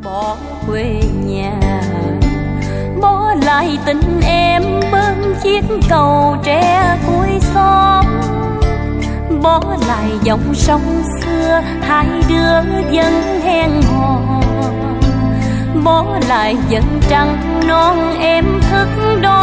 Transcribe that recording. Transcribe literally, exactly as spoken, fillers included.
bỏ quê nhà, bỏ lại tình em bên chiếc cầu tre cuối xóm, bỏ lại dòng sông xưa hai đứa vẫn hẹn hò, bỏ lại vẫn trăng non em thức đo